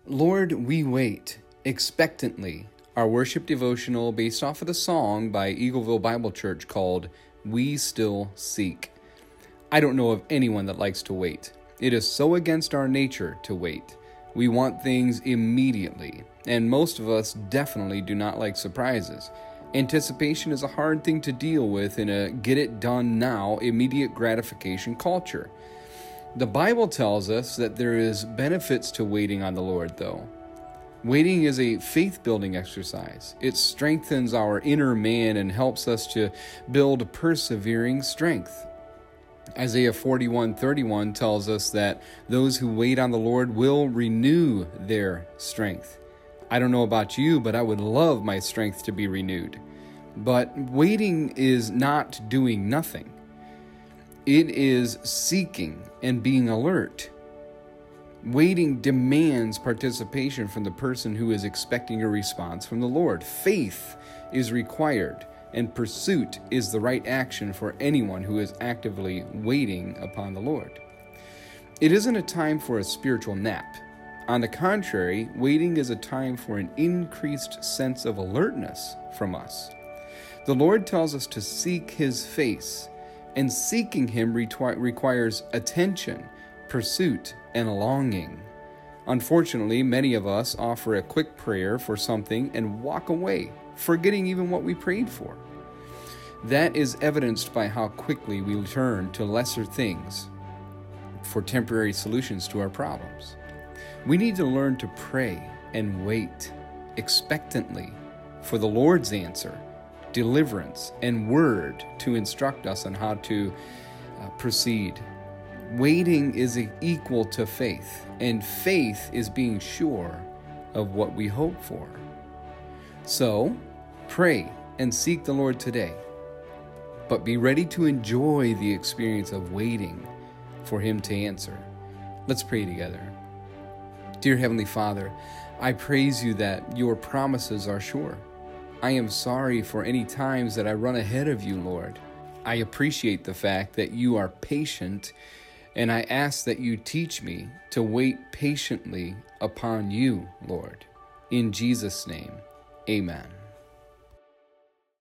Lord, we wait expectantly. Our worship devotional based off of the song by Eagleville Bible Church called We Still Seek. I don't know of anyone that likes to wait. It is so against our nature to wait. We want things immediately, and most of us definitely do not like surprises. Anticipation is a hard thing to deal with in a get-it-done-now, immediate gratification culture. The Bible tells us that there is benefits to waiting on the Lord, though. Waiting is a faith-building exercise. It strengthens our inner man and helps us to build persevering strength. Isaiah 41:31 tells us that those who wait on the Lord will renew their strength. I don't know about you, but I would love my strength to be renewed. But waiting is not doing nothing. It is seeking and being alert. Waiting demands participation from the person who is expecting a response from the Lord. Faith is required, and pursuit is the right action for anyone who is actively waiting upon the Lord. It isn't a time for a spiritual nap. On the contrary, waiting is a time for an increased sense of alertness from us. The Lord tells us to seek His face, and seeking Him requires attention, pursuit, and longing. Unfortunately, many of us offer a quick prayer for something and walk away, forgetting even what we prayed for. That is evidenced by how quickly we turn to lesser things for temporary solutions to our problems. We need to learn to pray and wait expectantly for the Lord's answer, deliverance, and word to instruct us on how to proceed. Waiting is equal to faith, and faith is being sure of what we hope for. So, pray and seek the Lord today, but be ready to enjoy the experience of waiting for Him to answer. Let's pray together. Dear Heavenly Father, I praise You that Your promises are sure. I am sorry for any times that I run ahead of You, Lord. I appreciate the fact that You are patient, and I ask that You teach me to wait patiently upon You, Lord. In Jesus' name, amen.